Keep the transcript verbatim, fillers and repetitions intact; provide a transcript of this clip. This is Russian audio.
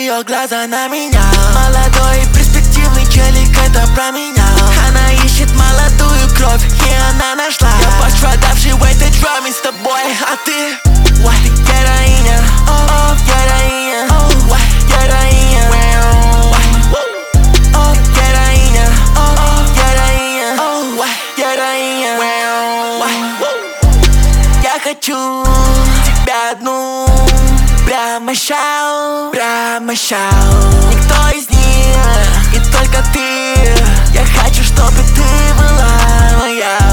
ее глаза на меня. Молодой перспективный челик, это про меня. Она ищет молодую кровь, и она нашла. Я пострадавший в этой драме с тобой, а ты Ой, героиня, о, героиня, о, героиня, о, героиня, о, героиня, о, героиня. Я хочу тебя одну, прямо щас, прямо щас. Никто из них, и только ты. Я хочу, чтобы ты была моя.